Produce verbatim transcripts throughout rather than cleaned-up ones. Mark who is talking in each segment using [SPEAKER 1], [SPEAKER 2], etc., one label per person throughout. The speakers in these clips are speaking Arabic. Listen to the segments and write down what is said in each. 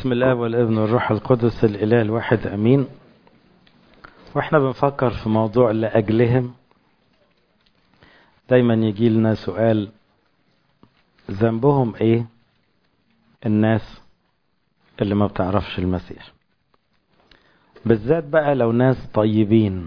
[SPEAKER 1] بسم الله والابن والروح القدس الإله الواحد أمين. واحنا بنفكر في موضوع لأجلهم دايما يجي لنا سؤال: ذنبهم ايه الناس اللي ما بتعرفش المسيح؟ بالذات بقى لو ناس طيبين،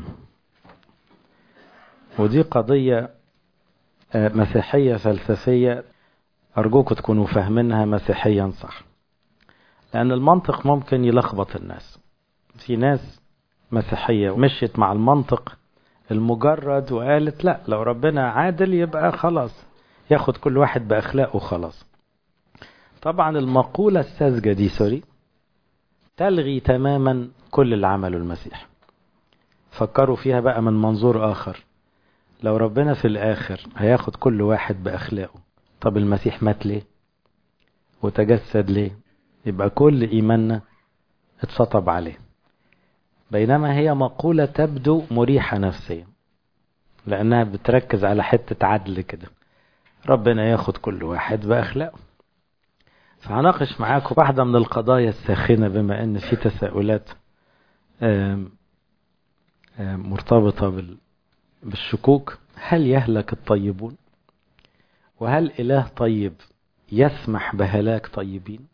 [SPEAKER 1] ودي قضية مسيحية فلسفية أرجوكم تكونوا فاهمينها مسيحيا صح، لأن المنطق ممكن يلخبط الناس. في ناس مسيحية مشيت مع المنطق المجرد وقالت لا، لو ربنا عادل يبقى خلاص ياخد كل واحد بأخلاقه خلاص. طبعا المقولة الساذجة دي سوري تلغي تماما كل اللي عمله المسيح. فكروا فيها بقى من منظور آخر: لو ربنا في الآخر هياخد كل واحد بأخلاقه، طب المسيح مات ليه وتجسد ليه؟ يبقى كل إيماننا اتسطب عليه. بينما هي مقولة تبدو مريحة نفسيا، لأنها بتركز على حتة عدل كده، ربنا ياخد كل واحد بأخلاقه. فهناقش معاكم واحدة من القضايا الساخنة، بما أن في تساؤلات آم آم مرتبطة بالشكوك: هل يهلك الطيبون؟ وهل إله طيب يسمح بهلاك طيبين؟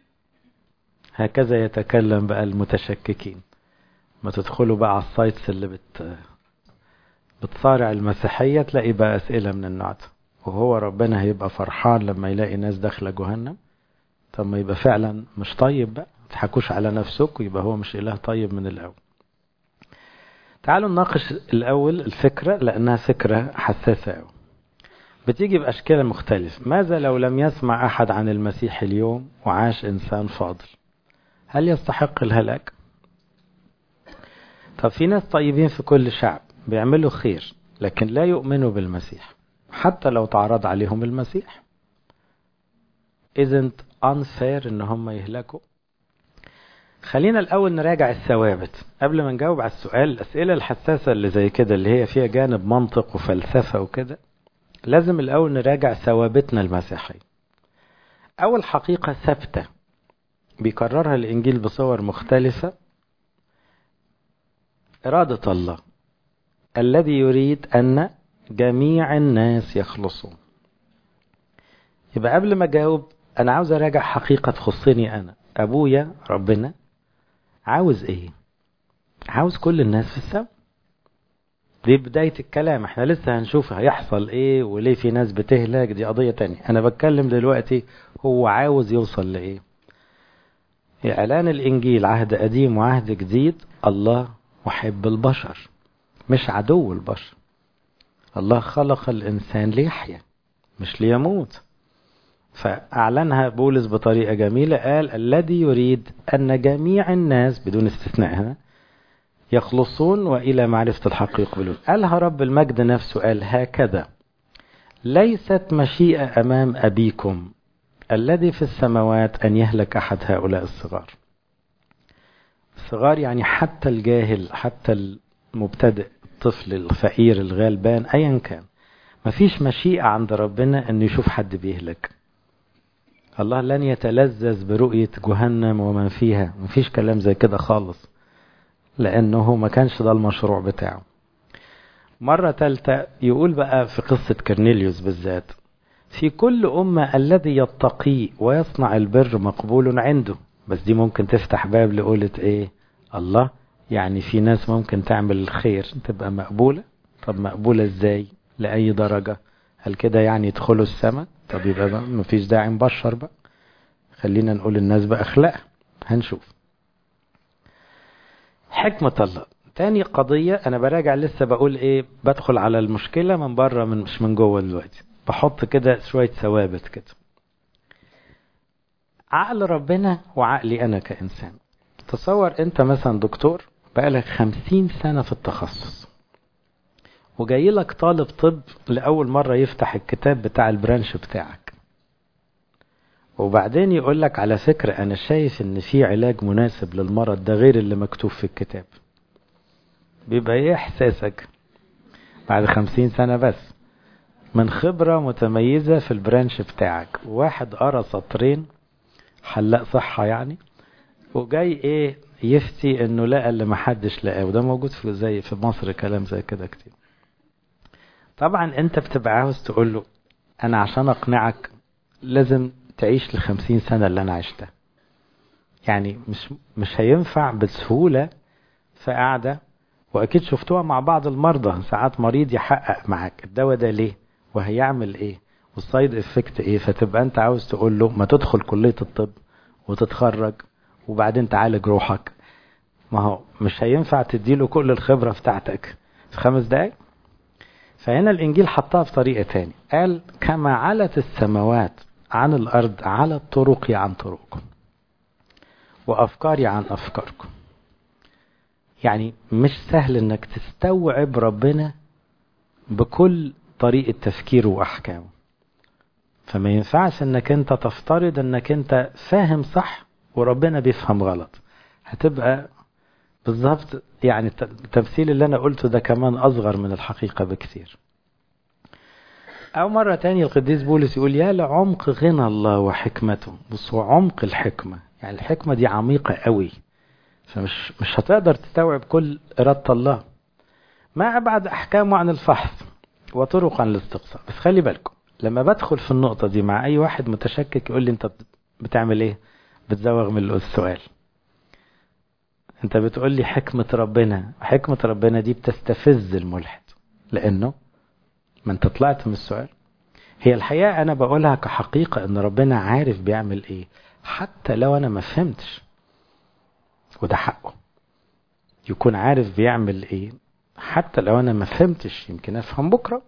[SPEAKER 1] هكذا يتكلم بقى المتشككين. ما تدخلوا بقى على السايتس اللي بت بتصارع المسيحية تلاقي بقى أسئلة من النوع ده، وهو ربنا هيبقى فرحان لما يلاقي ناس داخلة جهنم؟ طب ما يبقى فعلا مش طيب بقى، تحكوش على نفسك ويبقى هو مش إله طيب من الأول. تعالوا نناقش الأول الفكرة، لأنها فكرة حساسة أوي. بتيجي بأشكال مختلفة. ماذا لو لم يسمع أحد عن المسيح اليوم وعاش إنسان فاضل؟ هل يستحق الهلاك؟ طب في ناس طيبين في كل شعب بيعملوا خير لكن لا يؤمنوا بالمسيح، حتى لو تعرض عليهم المسيح، isn't unfair ان هم يهلكوا؟ خلينا الأول نراجع الثوابت قبل ما نجاوب على السؤال. الأسئلة الحساسة اللي زي كده اللي هي فيها جانب منطق وفلسفة وكده، لازم الأول نراجع ثوابتنا المسيحية. أول حقيقة ثابتة بيكررها الإنجيل بصور مختلفة: إرادة الله الذي يريد أن جميع الناس يخلصون. يبقى قبل ما أجاوب أنا عاوز أراجع حقيقة تخصني أنا. أبويا ربنا عاوز إيه؟ عاوز كل الناس في السماء. دي بداية الكلام. احنا لسه هنشوف هيحصل إيه وليه في ناس بتهلك، دي قضية تانية. أنا بتكلم دلوقتي هو عاوز يوصل لإيه. إعلان الإنجيل عهد قديم وعهد جديد: الله محب البشر مش عدو البشر. الله خلق الإنسان ليحيا مش ليموت. فأعلنها بولس بطريقة جميلة، قال: الذي يريد أن جميع الناس بدون استثناء هنا يخلصون وإلى معرفة الحق يقبلون. قالها رب المجد نفسه، قال: هكذا ليست مشيئة أمام أبيكم الذي في السماوات أن يهلك أحد هؤلاء الصغار. الصغار يعني حتى الجاهل، حتى المبتدئ، الطفل الفقير الغلبان أيا كان. مفيش مشيئة عند ربنا أن يشوف حد بيهلك. الله لن يتلذذ برؤية جهنم ومن فيها، مفيش كلام زي كده خالص، لأنه ما كانش ده المشروع بتاعه. مرة تالتة يقول بقى في قصة كرنيليوس بالذات: في كل أمة الذي يتقي ويصنع البر مقبول عنده. بس دي ممكن تفتح باب لقولة إيه؟ الله يعني في ناس ممكن تعمل الخير تبقى مقبولة. طب مقبولة إزاي؟ لأي درجة؟ هل كده يعني يدخلوا السماء؟ طب يبقى مفيش داعي نبشر بقى، خلينا نقول الناس بأخلاق. هنشوف حكمة الله. تاني قضية أنا براجع لسه بقول إيه، بدخل على المشكلة من بره من مش من جوه دلوقتي، بحط كده شوية ثوابت كده. عقل ربنا وعقلي أنا كإنسان. تصور أنت مثلا دكتور بقالك خمسين سنة في التخصص، وجاي لك طالب طب لأول مرة يفتح الكتاب بتاع البرانش بتاعك، وبعدين يقول لك: على فكرة أنا شايف إن في علاج مناسب للمرض ده غير اللي مكتوب في الكتاب. بيبقى إيه إحساسك بعد خمسين سنة بس من خبرة متميزة في البرانش بتاعك؟ واحد قرأ سطرين حلاق صحة يعني وجاي ايه يفتي انه لقى اللي محدش لقاه، وده موجود في زي في مصر كلام زي كده كتير. طبعا انت بتبقى عاوز تقول له انا عشان اقنعك لازم تعيش لخمسين سنة اللي انا عشتها، يعني مش مش هينفع بسهولة في قعدة. واكيد شفتوها مع بعض المرضى، ساعات مريض يحقق معاك الدواء ده ليه وهيعمل ايه والسايد افكت ايه، فتبقى انت عاوز تقول له ما تدخل كلية الطب وتتخرج وبعدين تعالج روحك. ما هو مش هينفع تديله كل الخبرة بتاعتك في خمس دقايق. فهنا الانجيل حطها بطريقة تاني، قال كما علت السماوات عن الارض على طرقي عن طرقكم وافكاري عن افكاركم. يعني مش سهل انك تستوعب ربنا بكل طريقة تفكيره واحكامه، فما ينفعش انك انت تفترض انك انت فاهم صح وربنا بيفهم غلط. هتبقى بالظبط يعني التمثيل اللي انا قلته ده كمان اصغر من الحقيقة بكثير. او مرة تانية القديس بولس يقول يا لعمق غنى الله وحكمته. بص هو عمق الحكمة، يعني الحكمة دي عميقة قوي، فمش مش هتقدر تستوعب كل إرادة الله. ما أبعد أحكامه عن الفحص وطرق عن الاستقصاء. بس خلي بالكم لما بدخل في النقطة دي مع أي واحد متشكك يقول لي أنت بتعمل إيه؟ بتزوغ من السؤال. أنت بتقول لي حكمة ربنا، حكمة ربنا دي بتستفز الملحد لأنه ما أنت طلعت من السؤال. هي الحقيقة أنا بقولها كحقيقة أن ربنا عارف بيعمل إيه حتى لو أنا ما فهمتش، وده حقه يكون عارف بيعمل إيه حتى لو أنا ما فهمتش، يمكن أفهم بكرة.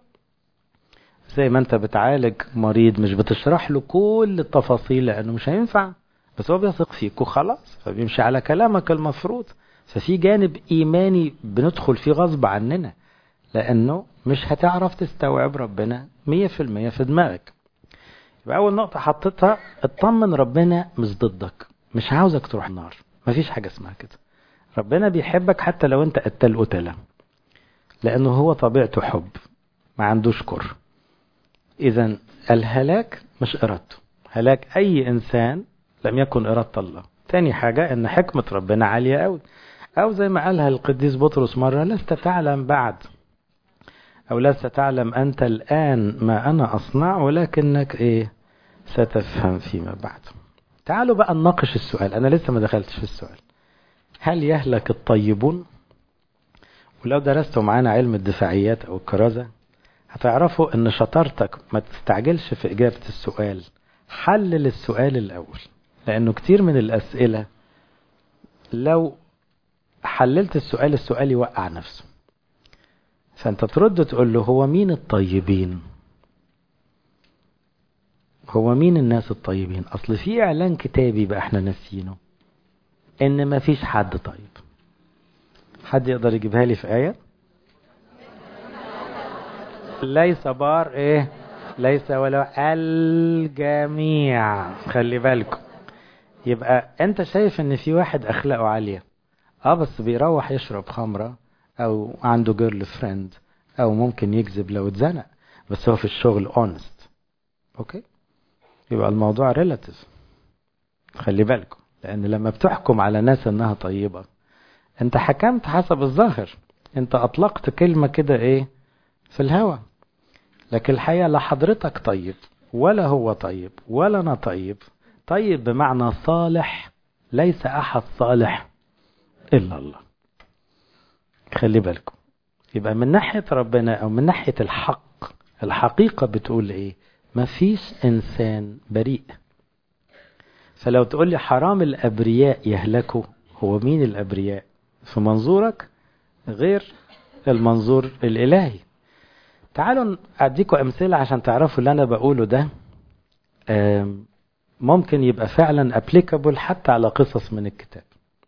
[SPEAKER 1] زي ما أنت بتعالج مريض مش بتشرح له كل التفاصيل لأنه مش هينفع، بس هو بيثق فيك وخلاص فبيمشي على كلامك المفروض. ففي جانب إيماني بندخل فيه غصب عننا لأنه مش هتعرف تستوعب ربنا مية في المية في دماغك. يبقى أول نقطة حطيتها اطمن ربنا مش ضدك، مش عاوزك تروح النار، مفيش حاجة اسمها كده. ربنا بيحبك حتى لو انت قتل قتلة لأنه هو طبيعته حب ما عندوش كر. إذن الهلاك مش إرادته، هلاك أي إنسان لم يكن إرادة الله. تاني حاجة إن حكمة ربنا عالية أوي، أو زي ما قالها القديس بطرس مرة لست تعلم بعد، أو لست تعلم أنت الآن ما أنا أصنع ولكنك إيه ستفهم فيما بعد. تعالوا بقى نناقش السؤال، أنا لسه ما دخلتش في السؤال. هل يهلك الطيبون؟ ولو درستوا معانا علم الدفاعيات أو الكرازة هتعرفوا أن شطارتك ما تستعجلش في إجابة السؤال، حلل السؤال الأول، لأنه كتير من الأسئلة لو حللت السؤال السؤال يوقع نفسه. فأنت ترد تقول له هو مين الطيبين؟ هو مين الناس الطيبين؟ أصل في إعلان كتابي بقى احنا ناسينه إن ما فيش حد طيب. حد يقدر يجيبها لي في آية؟ ليس بار إيه؟ ليس ولا الجميع. خلي بالكم، يبقى أنت شايف إن في واحد أخلاقه عالية اه بس بيروح يشرب خمرة أو عنده جيرل فريند أو ممكن يكذب لو اتزنق، بس هو في الشغل اونست. أوكي؟ يبقى الموضوع ريلاتيف. خلي بالكم، لأن لما بتحكم على ناس إنها طيبة أنت حكمت حسب الظاهر، أنت أطلقت كلمة كده إيه في الهوا، لكن الحقيقة لا حضرتك طيب ولا هو طيب ولا أنا طيب. طيب بمعنى صالح، ليس أحد صالح إلا الله. خلي بالكم، يبقى من ناحية ربنا أو من ناحية الحق، الحقيقة بتقول إيه؟ مفيش إنسان بريء. فلو تقول لي حرام الأبرياء يهلكوا، هو مين الأبرياء في منظورك غير المنظور الإلهي؟ تعالوا أديكم أمثلة عشان تعرفوا اللي أنا بقوله ده ممكن يبقى فعلا applicable حتى على قصص من الكتاب.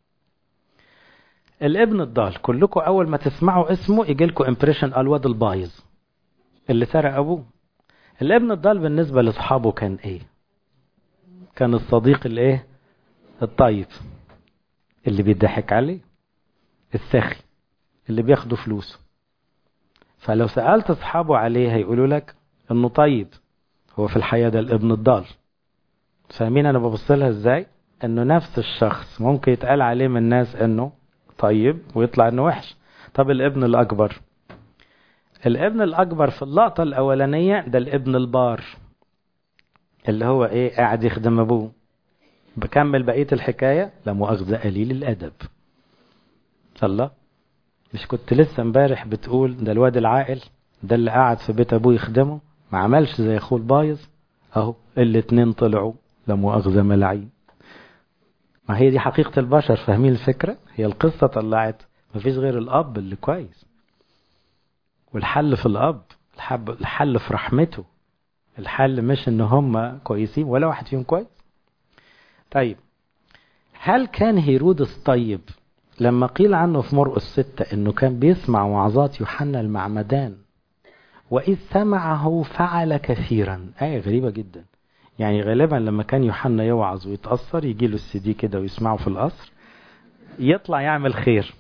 [SPEAKER 1] الابن الضال، كلكم أول ما تسمعوا اسمه يجي لكم امبريشن الواد البايظ اللي سرق أبوه. الابن الضال بالنسبة لأصحابه كان إيه؟ كان الصديق الإيه؟ الطيب اللي بيضحك عليه، الساخي اللي بياخدوا فلوسه. فلو سألت أصحابه عليه هيقولوا لك إنه طيب، هو في الحقيقة ده الابن الضال. فاهمين أنا ببص لها إزاي؟ انه نفس الشخص ممكن يتقال عليه من الناس انه طيب ويطلع انه وحش. طب الابن الاكبر، الابن الاكبر في اللقطة الاولانية ده الابن البار اللي هو ايه قاعد يخدم ابوه. بكمل بقية الحكاية، لا مؤاخذة قليل الادب. الله، مش كنت لسه امبارح بتقول ده الواد العاقل ده اللي قاعد في بيت ابوه يخدمه ما عملش زي اخوه البايظ؟ اهو الاتنين طلعوا لا مؤاخذة ملاعين. ما هي دي حقيقة البشر، فاهمين الفكرة؟ هي القصة طلعت مفيش غير الاب اللي كويس، والحل في الاب، الحل في رحمته، الحل مش ان هم كويسين ولا واحد فيهم كويس. طيب هل كان هيرودس طيب لما قيل عنه في مرقس ستة انه كان بيسمع وعظات يوحنا المعمدان واذ سمعه فعل كثيرا؟ آية غريبة جدا. يعني غالبا لما كان يوحنا يوعظ ويتأثر يجي له السي دي كده ويسمعه في القصر يطلع يعمل خير.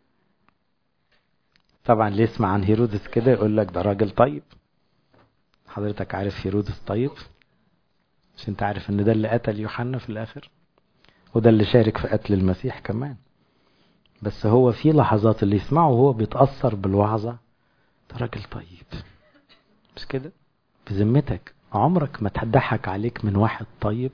[SPEAKER 1] طبعا اللي يسمع عن هيرودس كده يقول لك ده راجل طيب. حضرتك عارف هيرودس طيب؟ مش انت عارف ان ده اللي قتل يوحنا في الاخر، وده اللي شارك في قتل المسيح كمان. بس هو في لحظات اللي يسمعه وهو بيتأثر بالوعظة ده راجل طيب. مش كده؟ بذمتك عمرك ما تضحك عليك من واحد طيب؟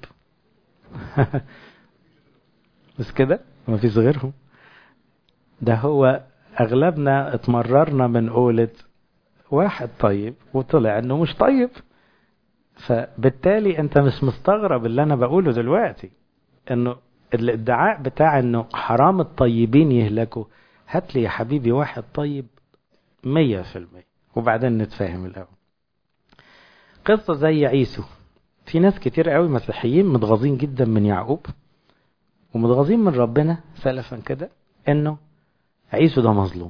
[SPEAKER 1] بس كده ما فيش غيرهم. ده هو اغلبنا اتمررنا من قولة واحد طيب وطلع انه مش طيب. فبالتالي انت مش مستغرب اللي انا بقوله دلوقتي، انه الادعاء بتاع انه حرام الطيبين يهلكوا. هات لي يا حبيبي واحد طيب مية في المية وبعدين نتفاهم الاول. قصة زي عيسو، في ناس كتير قوي مسيحيين متغاظين جدا من يعقوب ومتغاظين من ربنا سلفا كده انه عيسو ده مظلوم،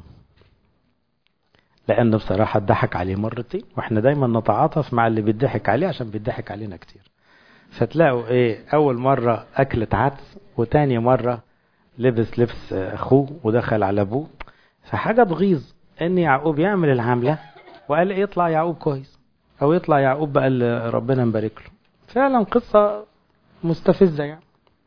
[SPEAKER 1] لانه بصراحة اتضحك عليه مرتين، واحنا دايما نتعاطف مع اللي بيضحك عليه عشان بيضحك علينا كتير. فتلاقوا ايه، اول مرة اكلت عدس، وتاني مرة لبس لبس اخوه ودخل على ابوه. فحاجة تغيظ ان يعقوب يعمل العملة وقال ايه يطلع يعقوب كويس، او يطلع يعقوب بقى اللي ربنا مبارك له. فعلا قصة مستفزة يعني،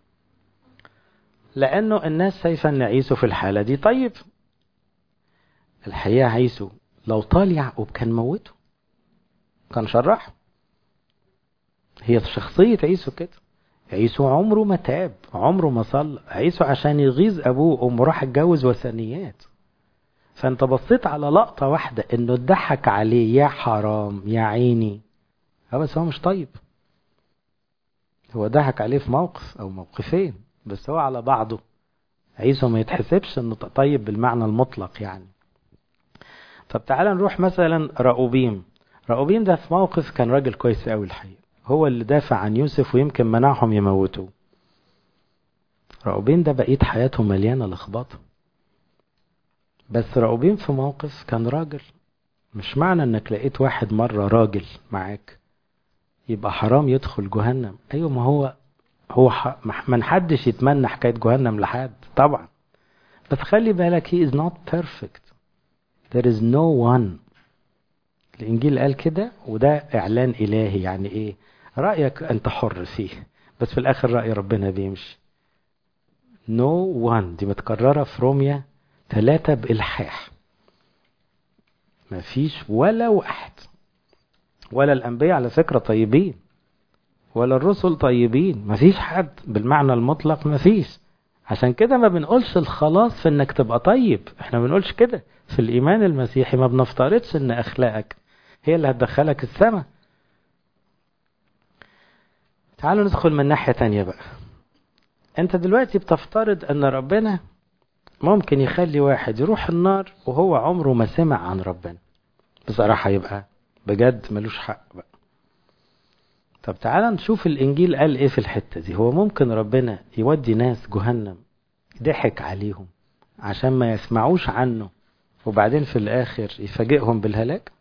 [SPEAKER 1] لانه الناس شايفه ان عيسو في الحالة دي طيب. الحقيقة عيسو لو طال يعقوب كان موته، كان شرح. هي شخصية عيسو كده. عيسو عمره ما تاب، عمره ما صلى. عيسو عشان يغيظ ابوه امه راح اتجوز وثنيات. فانت بصيت على لقطة واحدة انه اتضحك عليه يا حرام يا عيني، اه بس هو مش طيب. هو ضحك عليه في موقف او موقفين، بس هو على بعضه عيسو ما يتحسبش انه طيب بالمعنى المطلق يعني. طب تعالى نروح مثلا رأوبيم. رأوبيم ده في موقف كان راجل كويس قوي الحقيقة، هو اللي دافع عن يوسف ويمكن منعهم يموتوه. رأوبيم ده بقيت حياته مليانة لخبطة. بس رأوبيم في موقف كان راجل. مش معنى انك لقيت واحد مرة راجل معاك يبقى حرام يدخل جهنم. ايوه، ما هو هو ح... ما حدش يتمنى حكاية جهنم لحد طبعا، بس خلي بالك he is not perfect. there is no one. الانجيل قال كده، وده اعلان الهي. يعني ايه؟ رأيك انت حر فيه، بس في الاخر رأي ربنا بيمشي. no one دي متكررة في روميا ثلاثة بإلحاح. ما فيش ولا واحد، ولا الأنبياء على فكرة طيبين، ولا الرسل طيبين. ما فيش حد بالمعنى المطلق، ما فيش. عشان كده ما بنقولش الخلاص في انك تبقى طيب. احنا ما بنقولش كده في الإيمان المسيحي. ما بنفترضش ان أخلاقك هي اللي هتدخلك السماء. تعالوا ندخل من ناحية تانية بقى. انت دلوقتي بتفترض ان ربنا ممكن يخلي واحد يروح النار وهو عمره ما سمع عن ربنا. بصراحة يبقى بجد ملوش حق بقى. طب تعالى نشوف الإنجيل قال إيه في الحتة دي. هو ممكن ربنا يودي ناس جهنم ضحك عليهم عشان ما يسمعوش عنه وبعدين في الآخر يفاجئهم بالهلاك؟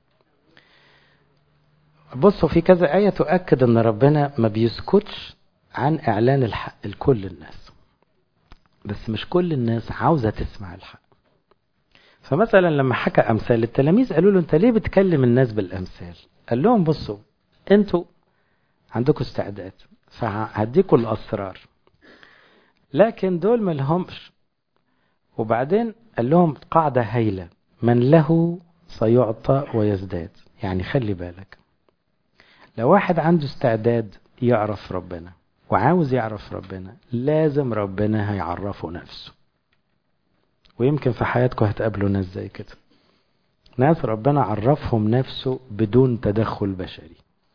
[SPEAKER 1] بصوا في كذا آية تؤكد أن ربنا ما بيسكتش عن إعلان الحق لكل الناس، بس مش كل الناس عاوزة تسمع الحق. فمثلا لما حكى أمثال، التلاميذ قالوا له أنت ليه بتكلم الناس بالأمثال؟ قال لهم بصوا أنتوا عندكم استعداد، فهديكم الأسرار. لكن دول ما لهمش. وبعدين قال لهم قاعدة هايلة: من له سيعطى ويزداد. يعني خلي بالك، لو واحد عنده استعداد يعرف ربنا وعاوز يعرف ربنا، لازم ربنا هيعرفه نفسه. ويمكن في حياتكم هتقابلوا ناس زي كده، ناس ربنا عرفهم نفسه بدون تدخل بشري.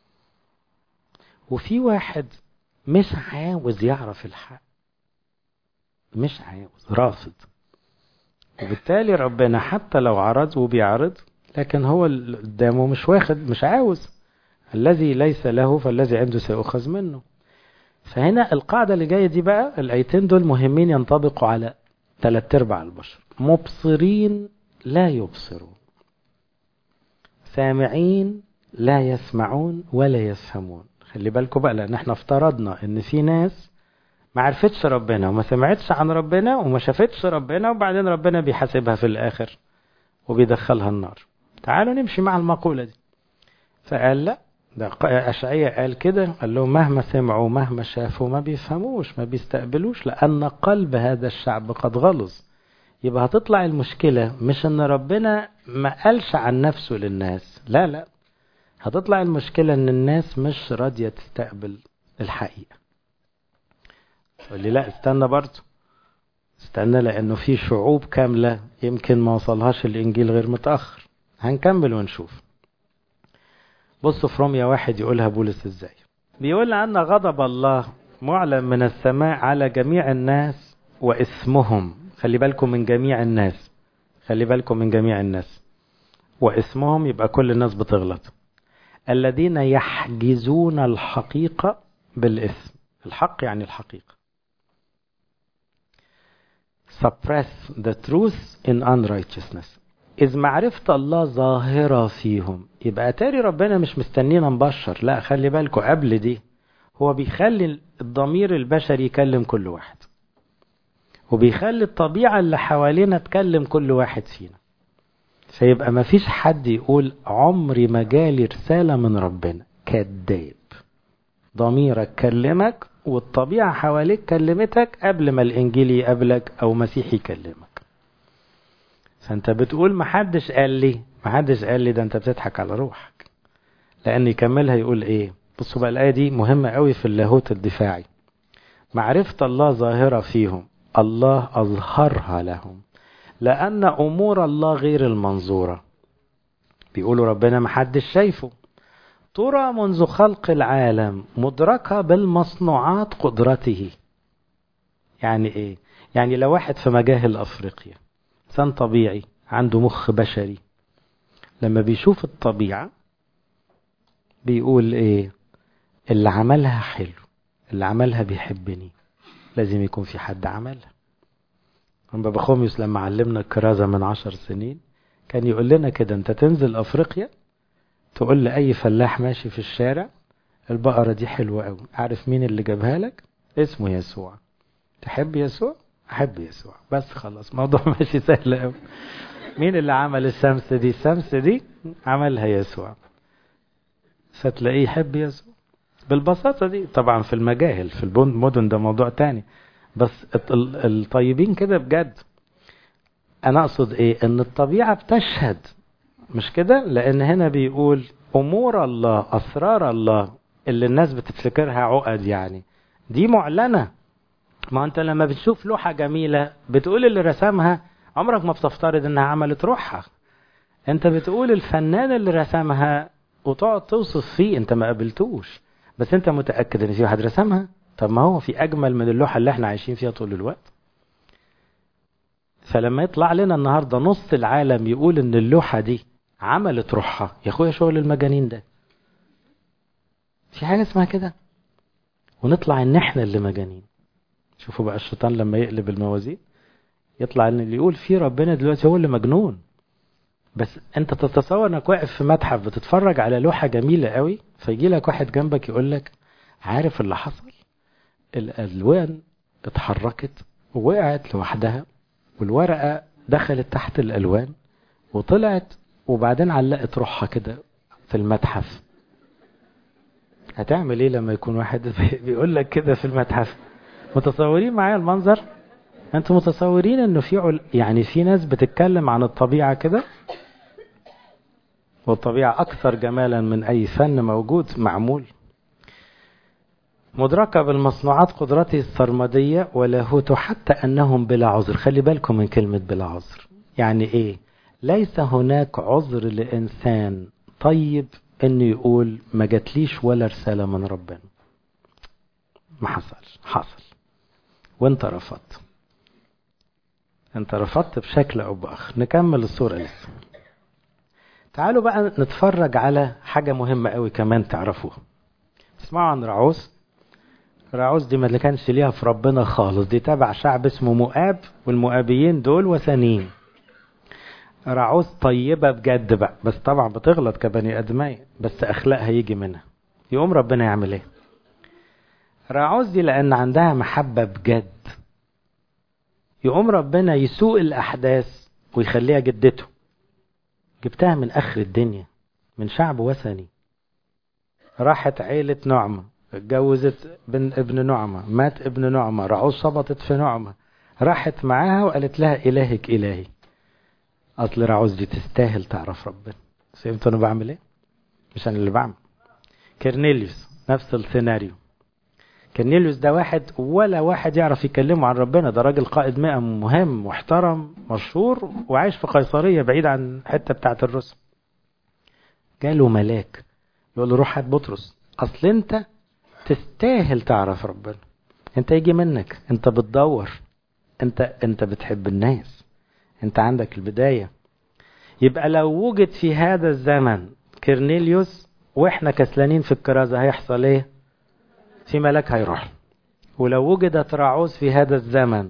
[SPEAKER 1] وفي واحد مش عاوز يعرف الحق، مش عاوز، رافض. وبالتالي ربنا حتى لو عرض وبيعرض، لكن هو اللي قدامه مش واخد، مش عاوز. الذي ليس له فالذي عنده سيؤخذ منه. فهنا القاعدة اللي جاية دي بقى، الآيتين دول مهمين ينطبقوا على ثلاث ارباع البشر. مبصرين لا يبصرون، سامعين لا يسمعون ولا يفهمون. خلي بالكم بقى، لأن احنا افترضنا ان في ناس ما عرفتش ربنا وما سمعتش عن ربنا وما شافتش ربنا، وبعدين ربنا بيحاسبها في الآخر وبيدخلها النار. تعالوا نمشي مع المقولة دي. فقال لا، ده أشعياء قال كده، قال لهم مهما سمعوا مهما شافوا ما بيفهموش ما بيستقبلوش، لأن قلب هذا الشعب قد غلظ. يبقى هتطلع المشكلة مش ان ربنا ما قالش عن نفسه للناس، لا لا، هتطلع المشكلة ان الناس مش راضية تستقبل الحقيقة. تقول لي لا استنى برضه، استنى، لانه في شعوب كاملة يمكن ما وصلهاش الانجيل غير متأخر. هنكمل ونشوف. بصوا في رومية واحد يقولها بولس ازاي. بيقول أن غضب الله معلن من السماء على جميع الناس واسمهم. خلي بالكم من جميع الناس، خلي بالكم من جميع الناس واسمهم، يبقى كل الناس بتغلط. الذين يحجزون الحقيقة بالاسم. الحق يعني الحقيقة. suppress the truth in unrighteousness. إذ معرفة الله ظاهرة فيهم. يبقى تاري ربنا مش مستنينا نبشر، لا خلي بالكم قبل دي هو بيخلي الضمير البشري يكلم كل واحد، وبيخلي الطبيعة اللي حوالينا تكلم كل واحد فينا. فيبقى ما فيش حد يقول عمري ما جالي رسالة من ربنا. كذاب. ضميرك كلمك والطبيعة حواليك كلمتك قبل ما الإنجيل يقابلك أو مسيح يكلمك. فأنت بتقول ما حدش قال لي، ما حدش قال لي، ده أنت بتضحك على روحك. لأن يكملها يقول إيه؟ بصوا بقى الآية دي مهمة قوي في اللاهوت الدفاعي. معرفة الله ظاهرة فيهم، الله أظهرها لهم، لأن أمور الله غير المنظورة. بيقولوا ربنا محدش شايفه. ترى منذ خلق العالم، مدركة بالمصنوعات قدرته. يعني إيه؟ يعني لو واحد في مجاهل أفريقيا، إنسان طبيعي عنده مخ بشري، لما بيشوف الطبيعة بيقول إيه؟ اللي عملها حلو، اللي عملها بيحبني، لازم يكون في حد عملها. بابا خوميوس لما علمنا الكرازة من عشر سنين كان يقول لنا كده: انت تنزل افريقيا تقول لأي فلاح ماشي في الشارع البقرة دي حلوة قوي، عارف مين اللي جابها لك؟ اسمه يسوع. تحب يسوع؟ احب يسوع. بس خلاص، موضوع ماشي سهل قوي. مين اللي عمل الشمس دي؟ الشمس دي عملها يسوع. فتلاقيه يحب يسوع بالبساطة دي. طبعا في المجاهل في المدن ده موضوع تاني، بس الطيبين كده بجد. انا اقصد ايه؟ ان الطبيعة بتشهد، مش كده؟ لان هنا بيقول امور الله، اسرار الله اللي الناس بتفتكرها عقد، يعني دي معلنة. ما انت لما بتشوف لوحة جميلة بتقول اللي رسمها، عمرك ما بتفترض انها عملت روحها. انت بتقول الفنان اللي رسمها وتقعد توصف فيه، انت ما قابلتوش بس انت متأكد ان في واحد رسمها. طب ما هو في اجمل من اللوحة اللي احنا عايشين فيها طول الوقت. فلما يطلع لنا النهاردة نص العالم يقول ان اللوحة دي عملت روحها، يا اخويا شغل المجانين ده. في حاجة اسمها كده؟ ونطلع ان احنا اللي مجانين. شوفوا بقى الشيطان لما يقلب الموازين، يطلع ان اللي يقول فيه ربنا دلوقتي هو اللي مجنون. بس انت تتصور انك واقف في متحف بتتفرج على لوحة جميلة قوي، فيجي لك واحد جنبك يقول لك عارف اللي حصل؟ الالوان اتحركت ووقعت لوحدها، والورقة دخلت تحت الالوان وطلعت، وبعدين علقت روحها كده في المتحف. هتعمل ايه لما يكون واحد بيقول لك كده في المتحف؟ متصورين معايا المنظر؟ انتوا متصورين انه في عل... يعني في ناس بتتكلم عن الطبيعة كده، والطبيعة اكثر جمالا من اي فن موجود معمول. مدركة بالمصنوعات قدرته السرمدية ولاهوته حتى انهم بلا عذر. خلي بالكم من كلمة بلا عذر. يعني ايه؟ ليس هناك عذر لانسان طيب انه يقول ما جاتليش ولا رسالة من ربنا. ما حصلش. حصل وانت رفضت. انت رفضت بشكل او باخر. نكمل الصورة لسه. تعالوا بقى نتفرج على حاجة مهمة قوي كمان تعرفوها. اسمعوا عن رعوز. رعوز دي ما كانش ليها في ربنا خالص، دي تبع شعب اسمه مؤاب، والمؤابيين دول وثنيين. رعوز طيبة بجد بقى، بس طبعا بتغلط كبني ادمية، بس اخلاقها يجي منها. يقوم ربنا يعمل ايه؟ رعوز دي لان عندها محبة بجد، يقوم ربنا يسوق الاحداث ويخليها جدته. جبتها من اخر الدنيا، من شعب وثني. راحت عيلة نعمة، اتجوزت بن ابن نعمة، مات ابن نعمة، رعوز صبطت في نعمة، راحت معاها وقالت لها إلهك إلهي. أصل رعوز دي تستاهل تعرف ربنا. فهمتوا أنا بعمل إيه؟ مش أنا اللي بعمل. كرنيليوس نفس السيناريو. كرنيليوس ده واحد ولا واحد يعرف يكلمه عن ربنا، ده راجل قائد مئة مهم محترم مشهور وعايش في قيصرية بعيد عن حتة بتاعة الرسل. جاله ملاك يقول له روح هات بطرس، أصل أنت تستاهل تعرف ربنا. انت يجي منك، انت بتدور، انت انت بتحب الناس، انت عندك البداية. يبقى لو وجد في هذا الزمن كرنيليوس واحنا كسلانين في الكرازة هيحصل ايه؟ في ملاك هيروح. ولو وجدت رعوز في هذا الزمن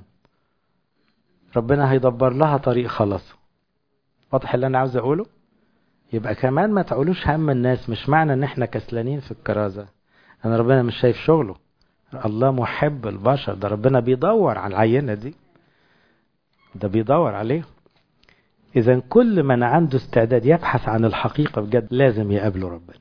[SPEAKER 1] ربنا هيدبر لها طريق خلاص. واضح اللي انا عاوز اقوله؟ يبقى كمان ما تعولوش هم الناس. مش معنى ان احنا كسلانين في الكرازة أنا ربنا مش شايف شغله. الله محب البشر، ده ربنا بيدور على العينة دي، ده بيدور عليه. إذا كل من عنده استعداد يبحث عن الحقيقة بجد لازم يقابله ربنا.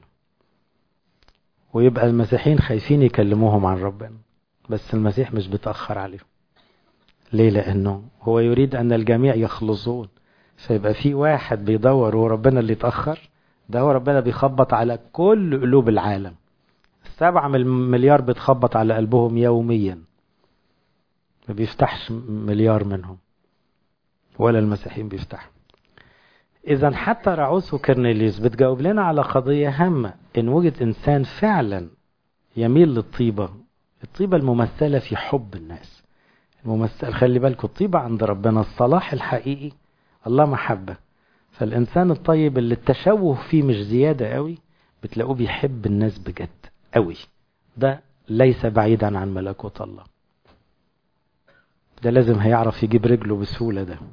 [SPEAKER 1] ويبقى المسيحيين خايفين يكلموهم عن ربنا، بس المسيح مش بيتأخر عليهم. ليه؟ لأنه هو يريد أن الجميع يخلصون. فيبقى في واحد بيدور وربنا اللي يتأخر، ده هو ربنا بيخبط على كل قلوب العالم. سبعة مليار بتخبط على قلبهم يوميا، ما بيفتحش مليار منهم، ولا المسيحيين بيفتحوا. إذا حتى رعوز وكرنيليوس بتجاوب لنا على قضية هامة. إن وجد إنسان فعلا يميل للطيبة، الطيبة الممثلة في حب الناس، الممثل. خلي بالكم الطيبة عند ربنا الصلاح الحقيقي، الله محبة. فالإنسان الطيب اللي التشوه فيه مش زيادة قوي بتلاقوه بيحب الناس بجد قوي، ده ليس بعيدا عن ملكوت الله. ده لازم هيعرف يجيب رجله بسهولة. ده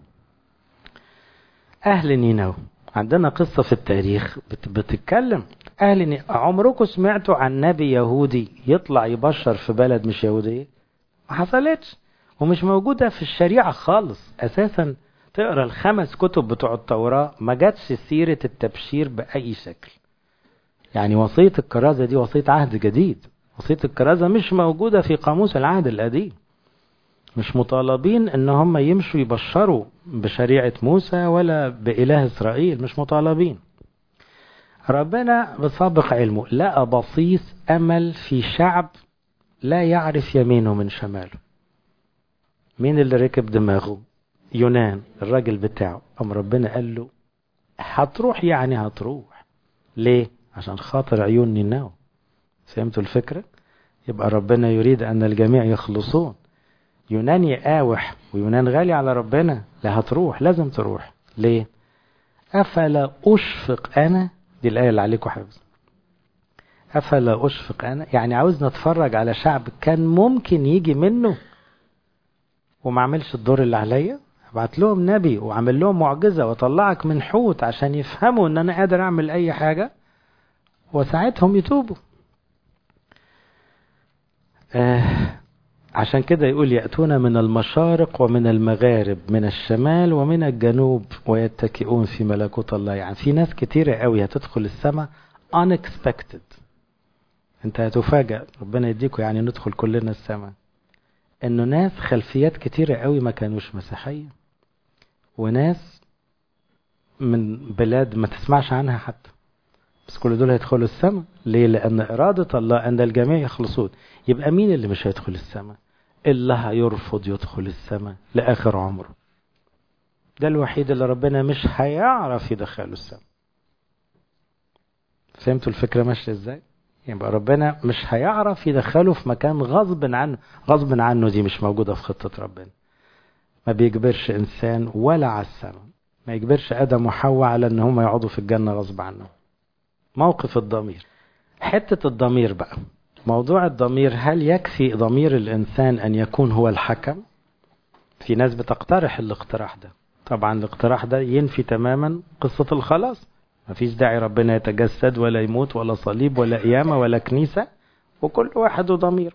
[SPEAKER 1] أهل نينوى، عندنا قصة في التاريخ بت بتتكلم. أهل نينوى، عمركم سمعتوا عن نبي يهودي يطلع يبشر في بلد مش يهودية؟ ما حصلتش، ومش موجودة في الشريعة خالص أساسا. تقرأ الخمس كتب بتوع التوراة ما جاتش سيرة التبشير بأي شكل. يعني وصية الكرازة دي وصية عهد جديد. وصية الكرازة مش موجودة في قاموس العهد القديم. مش مطالبين ان هم يمشوا يبشروا بشريعة موسى ولا بإله إسرائيل، مش مطالبين. ربنا بسابق علمه لقى بصيص أمل في شعب لا يعرف يمينه من شماله. مين اللي ركب دماغه؟ يونان الراجل بتاعه. أم ربنا قال له هتروح، يعني هتروح ليه؟ عشان خاطر عيون نينوى. فهمتوا الفكرة؟ يبقى ربنا يريد أن الجميع يخلصون. يونان يقاوح، ويونان غالي على ربنا. لا هتروح، لازم تروح. ليه؟ أفلا أشفق أنا، دي الآية اللي عليكم حفظ. أفلا أشفق أنا، يعني عاوزنا نتفرج على شعب كان ممكن يجي منه وما عملش الدور اللي عليا. ابعت لهم نبي وعمل لهم معجزة وطلعك من حوت عشان يفهموا ان انا قادر اعمل اي حاجة، وساعتهم يتوبوا. آه عشان كده يقول يأتون من المشارق ومن المغارب، من الشمال ومن الجنوب، ويتكئون في ملكوت الله. يعني في ناس كتيرة قوي هتدخل السماء unexpected. انت هتفاجأ، ربنا يديكوا يعني ندخل كلنا السماء. انه ناس خلفيات كتيرة قوي ما كانوش مسيحية، وناس من بلاد ما تسمعش عنها حتى، بس كل دول هيدخلوا السماء. ليه؟ لأن إرادة الله أن الجميع يخلصون. يبقى مين اللي مش هيدخل السماء؟ اللي هيرفض يدخل السماء لآخر عمره، ده الوحيد اللي ربنا مش هيعرف يدخله السماء. فهمتوا الفكرة ماشية ازاي؟ يبقى ربنا مش هيعرف يدخله في مكان غصب عنه. غصب عنه دي مش موجودة في خطة ربنا. ما بيجبرش إنسان ولا على السماء، ما يجبرش آدم وحواء على أن هم يقعدوا في الجنة غصب عنهم. موقف الضمير، حتة الضمير بقى، موضوع الضمير، هل يكفي ضمير الإنسان أن يكون هو الحكم؟ في ناس بتقترح الاقتراح ده. طبعا الاقتراح ده ينفي تماما قصة الخلاص. مفيش داعي ربنا يتجسد ولا يموت ولا صليب ولا قيامة ولا كنيسة، وكل واحد ضمير.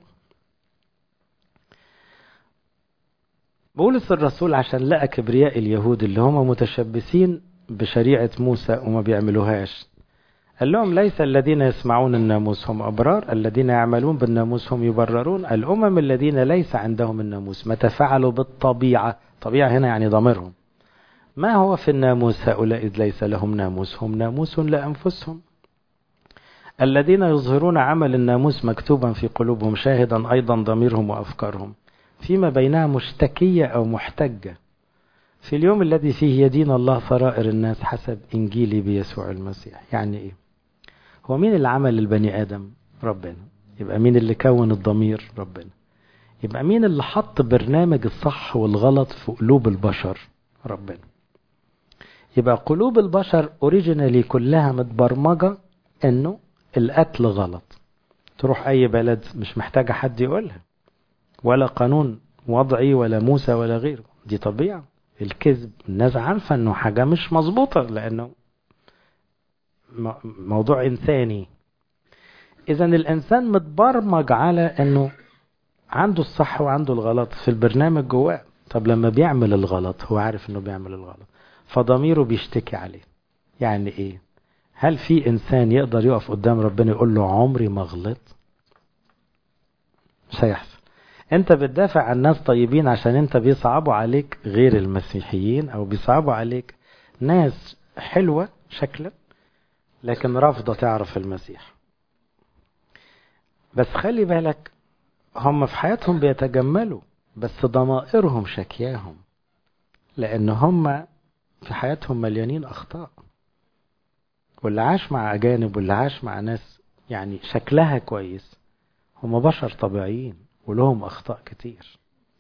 [SPEAKER 1] بولس الرسول عشان لقى كبرياء اليهود اللي هم متشبثين بشريعة موسى وما بيعملوهاش، قال لهم ليس الذين يسمعون الناموس هم أبرار، الذين يعملون بالناموس هم يبررون. الأمم الذين ليس عندهم الناموس متى فعلوا بالطبيعة، طبيعة هنا يعني ضميرهم، ما هو في الناموس هؤلاء إذ ليس لهم ناموس، هم ناموس لأنفسهم. الذين يظهرون عمل الناموس مكتوبا في قلوبهم شاهدا أيضا ضميرهم وأفكارهم فيما بينها مشتكية أو محتجة في اليوم الذي فيه يدين الله سرائر الناس حسب إنجيلي بيسوع المسيح. يعني إيه؟ هو مين اللي عمل البني آدم؟ ربنا. يبقى مين اللي كون الضمير؟ ربنا. يبقى مين اللي حط برنامج الصح والغلط في قلوب البشر؟ ربنا. يبقى قلوب البشر اوريجينالي كلها متبرمجة انه القتل غلط. تروح اي بلد مش محتاجة حد يقولها، ولا قانون وضعي ولا موسى ولا غيره، دي طبيعة. الكذب الناس عارفة انه حاجة مش مظبوطة لانه موضوع انساني. اذا الانسان متبرمج على انه عنده الصح وعنده الغلط في البرنامج جواه. طب لما بيعمل الغلط هو عارف انه بيعمل الغلط، فضميره بيشتكي عليه. يعني ايه؟ هل في انسان يقدر يقف قدام ربنا يقول له عمري ما غلط؟ مش هيحصل. انت بتدافع عن ناس طيبين عشان انت بيصعبوا عليك غير المسيحيين، او بيصعبوا عليك ناس حلوة شكلا لكن رافضة تعرف المسيح. بس خلي بالك، هم في حياتهم بيتجملوا بس ضمائرهم شكياهم، لان هم في حياتهم مليانين اخطاء. واللي عاش مع اجانب واللي عاش مع ناس يعني شكلها كويس، هم بشر طبيعيين ولهم اخطاء كتير،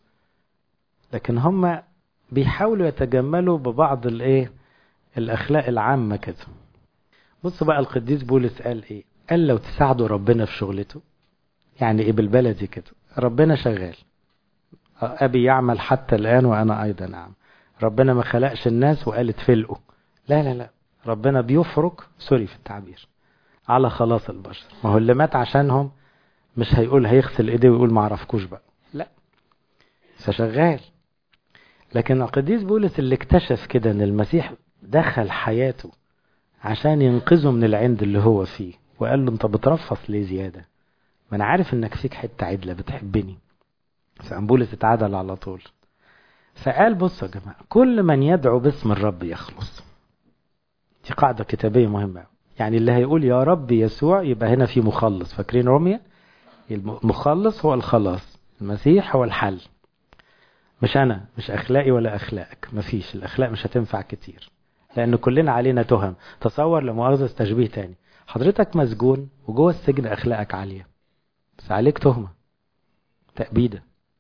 [SPEAKER 1] لكن هم بيحاولوا يتجملوا ببعض الايه الاخلاق العامة كده. بص بقى القديس بولس قال ايه؟ قال لو تساعدوا ربنا في شغلته، يعني ايه بالبلدي كده، ربنا شغال. ابي يعمل حتى الان وانا ايضا اعمل. ربنا ما خلقش الناس وقال اتفلقوا، لا لا لا، ربنا بيفرك، سوري في التعبير، على خلاص البشر. ما هو اللي مات عشانهم مش هيقول هيغسل ايديه ويقول ما عرفكوش بقى، لا، فشغال. لكن القديس بولس اللي اكتشف كده ان المسيح دخل حياته عشان ينقذه من العند اللي هو فيه، وقال له انت بترفص ليه زيادة؟ ما انا عارف انك فيك حتة عدلة بتحبني. فقام بولس اتعدل على طول، فقال بصوا يا جماعة، كل من يدعو باسم الرب يخلص. دي قاعدة كتابية مهمة. يعني اللي هيقول يا رب يسوع يبقى هنا في مخلص. فاكرين روميا؟ المخلص هو الخلاص، المسيح هو الحل، مش أنا، مش أخلاقي ولا أخلاقك. مفيش، الأخلاق مش هتنفع كتير لأن كلنا علينا تهم. تصور لمؤاخذة تشبيه تاني، حضرتك مسجون وجوه السجن أخلاقك عالية بس عليك تهمة تأبيدة،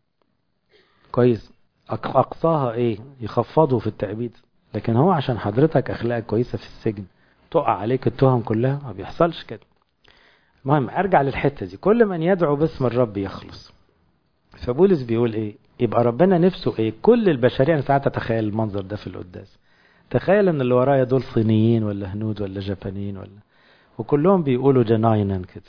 [SPEAKER 1] كويس، أقصاها إيه؟ يخفضوا في التأبيد. لكن هو عشان حضرتك أخلاقك كويسة في السجن تقع عليك التهم كلها؟ ما بيحصلش كده. المهم أرجع للحتة دي، كل من يدعو باسم الرب يخلص. فبولس بيقول إيه؟ يبقى ربنا نفسه إيه؟ كل البشرية. أنا ساعات أتخيل المنظر ده في القداس، تخيل أن اللي ورايا دول صينيين ولا هنود ولا جابانيين ولا، وكلهم بيقولوا جناينا كده،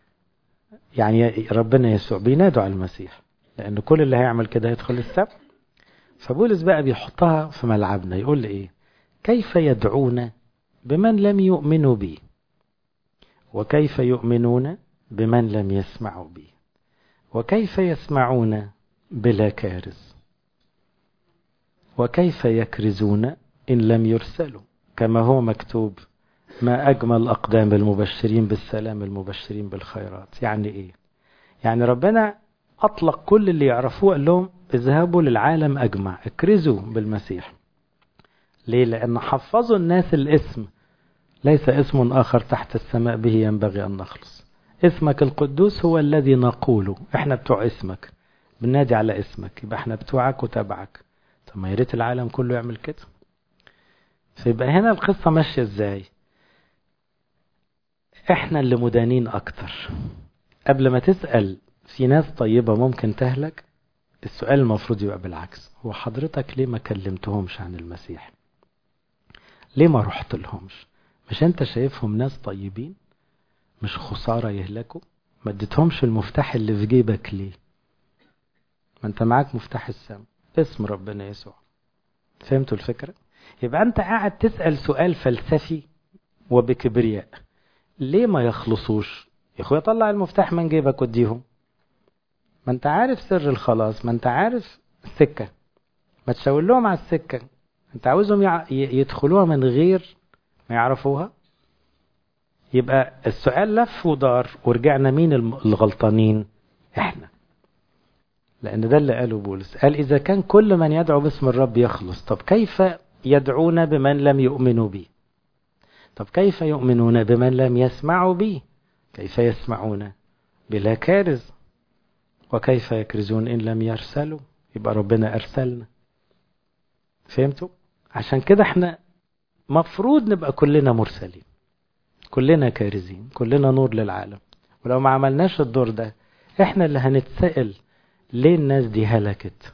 [SPEAKER 1] يعني ربنا يسوع بينادوا على المسيح، لأن كل اللي هيعمل كده يدخل السبت. فبولس بقى بيحطها في ملعبنا، يقول إيه؟ كيف يدعون بمن لم يؤمنوا بي، وكيف يؤمنون بمن لم يسمعوا بي، وكيف يسمعون بلا كارث. وكيف يكرزون إن لم يرسلوا، كما هو مكتوب ما أجمل أقدام المبشرين بالسلام المبشرين بالخيرات. يعني إيه؟ يعني ربنا أطلق كل اللي يعرفوه، قال لهم اذهبوا للعالم أجمع، اكرزوا بالمسيح. ليه؟ لأن حفظوا الناس الاسم، ليس اسم آخر تحت السماء به ينبغي أن نخلص. اسمك القدوس هو الذي نقوله، احنا بتوع اسمك، بننادي على اسمك، يبقى احنا بتوعك وتبعك. طب ما يريت العالم كله يعمل كده. فيبقى هنا القصة ماشية ازاي؟ احنا اللي مدانين اكتر. قبل ما تسأل في ناس طيبة ممكن تهلك، السؤال المفروض يبقى بالعكس، هو حضرتك ليه ما كلمتهمش عن المسيح؟ ليه ما رحت لهمش؟ مش انت شايفهم ناس طيبين؟ مش خسارة يهلكوا؟ ما اديتهمش المفتاح اللي في جيبك ليه؟ ما انت معاك مفتاح السماء اسم ربنا يسوع. فهمتوا الفكرة؟ يبقى انت قاعد تسأل سؤال فلسفي وبكبرياء، ليه ما يخلصوش؟ يا اخويا طلع المفتاح من جيبك واديهم. ما انت عارف سر الخلاص، ما انت عارف السكة، ما تشاور لهم على السكة. انت عاوزهم يع... يدخلوها من غير ما يعرفوها. يبقى السؤال لف ودار، ورجعنا مين الغلطانين؟ احنا. لان ده اللي قاله بولس، قال اذا كان كل من يدعو باسم الرب يخلص، طب كيف يدعون بمن لم يؤمنوا بي؟ طب كيف يؤمنون بمن لم يسمعوا بي؟ كيف يسمعون بلا كارز؟ وكيف يكرزون إن لم يرسلوا؟ يبقى ربنا أرسلنا. فهمتوا؟ عشان كده احنا مفروض نبقى كلنا مرسلين، كلنا كارزين، كلنا نور للعالم. ولو ما عملناش الدور ده احنا اللي هنتسأل ليه الناس دي هلكت.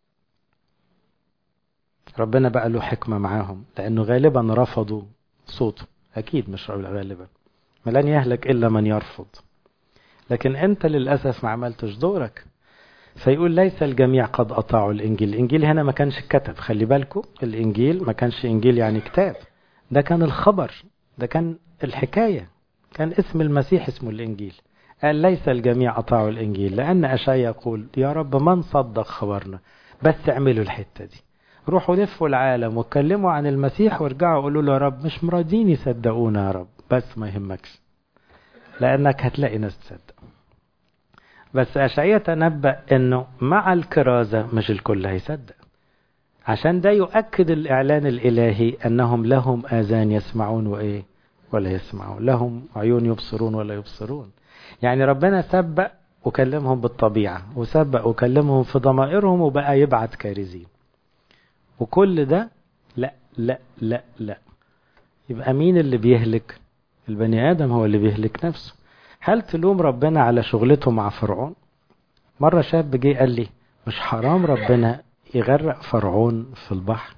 [SPEAKER 1] ربنا بقى له حكمة معاهم، لأنه غالبا رفضوا صوته. أكيد مش غالبا، ملن يهلك إلا من يرفض. لكن أنت للأسف ما عملتش دورك. فيقول ليس الجميع قد أطاعوا الإنجيل. الإنجيل هنا ما كانش كتب، خلي بالكم، الإنجيل ما كانش إنجيل يعني كتاب، ده كان الخبر، ده كان الحكاية، كان اسم المسيح اسمه الإنجيل. قال ليس الجميع أطاعوا الإنجيل، لأن أشعياء يقول يا رب من صدق خبرنا؟ بس اعملوا الحتة دي، روحوا لفوا العالم واتكلموا عن المسيح وارجعوا قولوا له يا رب مش مرادين يصدقونا يا رب، بس ما يهمكش لأنك هتلاقي ناس تصدق. بس أشعياء تنبأ أنه مع الكرازة مش الكل هيصدق، عشان ده يؤكد الإعلان الإلهي أنهم لهم آذان يسمعون وإيه ولا يسمعون، لهم عيون يبصرون ولا يبصرون. يعني ربنا سبق وكلمهم بالطبيعة، وسبق وكلمهم في ضمائرهم، وبقى يبعت كارزين. وكل ده لا لا لا لا. يبقى مين اللي بيهلك؟ البني آدم هو اللي بيهلك نفسه. هل تلوم ربنا على شغلته مع فرعون؟ مرة شاب جه قال لي مش حرام ربنا يغرق فرعون في البحر؟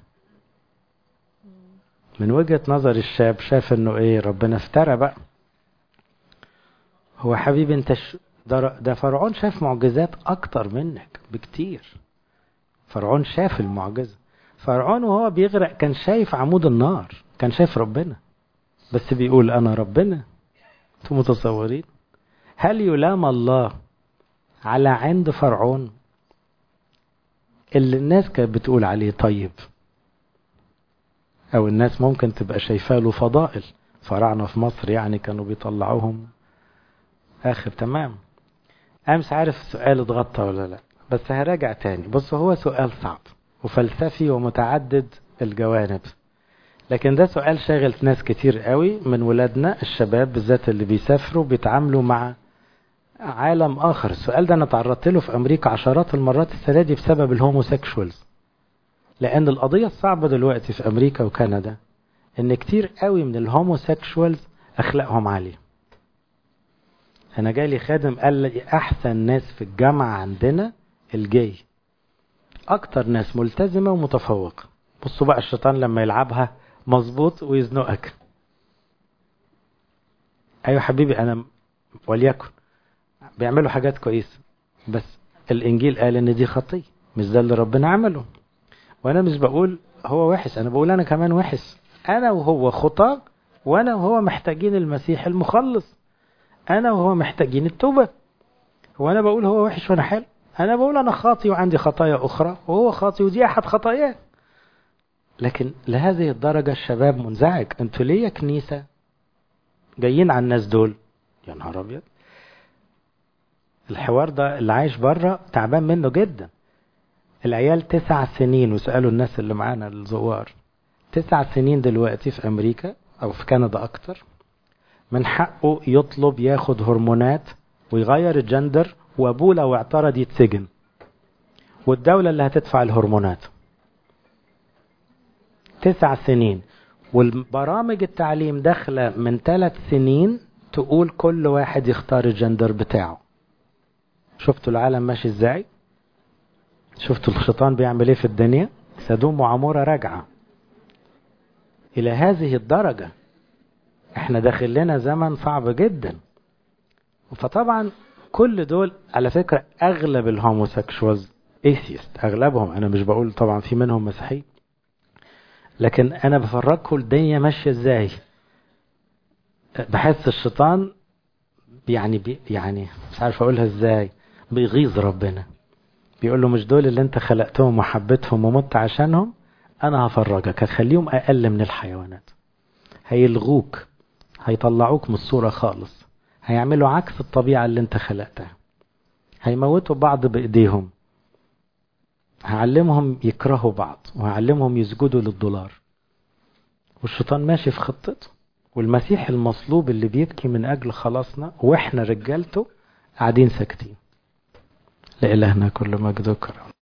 [SPEAKER 1] من وجهة نظر الشاب شاف انه ايه، ربنا افترى بقى. هو حبيبي انت ش... ده, ده فرعون شاف معجزات اكتر منك بكتير. فرعون شاف المعجزة. فرعون وهو بيغرق كان شايف عمود النار، كان شايف ربنا، بس بيقول انا ربنا. انتم متصورين؟ هل يلام الله على عند فرعون اللي الناس كانت بتقول عليه طيب، او الناس ممكن تبقى شايفاه له فضائل؟ فراعنة في مصر يعني كانوا بيطلعوهم اخر تمام. امس عارف السؤال اتغطى ولا لا، بس هراجع تاني. بص هو سؤال صعب وفلسفي ومتعدد الجوانب، لكن ده سؤال شاغل ناس كتير قوي من ولادنا الشباب بالذات اللي بيسافروا بيتعاملوا مع عالم آخر. السؤال ده أنا تعرضت له في أمريكا عشرات المرات السنة دي بسبب الهوموسيكشوالز. لأن القضية الصعبة دلوقتي في أمريكا وكندا إن كتير قوي من الهوموسيكشوالز أخلاقهم عالية. أنا جالي خادم قال لي أحسن ناس في الجامعة عندنا الجاي، أكتر ناس ملتزمة ومتفوقة. بصوا بقى الشيطان لما يلعبها مظبوط ويزنقك. أيوة حبيبي أنا وليكن بيعملوا حاجات كويسة، بس الإنجيل قال إن دي خطية، مش ده اللي ربنا عمله. وأنا مش بقول هو وحش، أنا بقول أنا كمان وحش. أنا وهو خطاة، وأنا وهو محتاجين المسيح المخلص، أنا وهو محتاجين التوبة. وأنا بقول هو وحش وأنا حلو؟ أنا بقول أنا خاطي وعندي خطايا أخرى وهو خاطي ودي أحد خطاياه. لكن لهذه الدرجة الشباب منزعج، أنتوا ليه يا كنيسة جايين على الناس دول؟ يا نهار أبيض. الحوار ده اللي عايش بره تعبان منه جدا. العيال تسع سنين، وسألوا الناس اللي معانا الزوار، تسع سنين دلوقتي في أمريكا أو في كندا أكتر، من حقه يطلب ياخد هرمونات ويغير الجندر، وأبوه لو اعترض يتسجن، والدولة اللي هتدفع الهرمونات. تسع سنين. والبرامج التعليم داخلة من ثلاث سنين تقول كل واحد يختار الجندر بتاعه. شفتوا العالم ماشي ازاي؟ شفتوا الشيطان بيعمل ايه في الدنيا؟ سدوم وعمورة راجعة الى هذه الدرجة. احنا داخل لنا زمن صعب جدا. فطبعا كل دول على فكرة اغلب الهوموسيكشوالز ايثيست، اغلبهم، انا مش بقول طبعا في منهم مسيحي، لكن انا بفرجكم الدنيا ماشية ازاي. بحس الشيطان يعني بي يعني مش عارف اقولها ازاي، بيغيظ ربنا، بيقول له مش دول اللي انت خلقتهم وحبتهم ومت عشانهم؟ انا هفرجك، هخليهم اقل من الحيوانات، هيلغوك، هيطلعوك من الصورة خالص، هيعملوا عكس الطبيعة اللي انت خلقتها، هيموتوا بعض بايديهم، هعلمهم يكرهوا بعض، وهعلمهم يسجدوا للدولار. والشيطان ماشي في خطته، والمسيح المصلوب اللي بيبكي من اجل خلاصنا واحنا رجالته قاعدين ساكتين. لإلهنا كل مجد وكرم.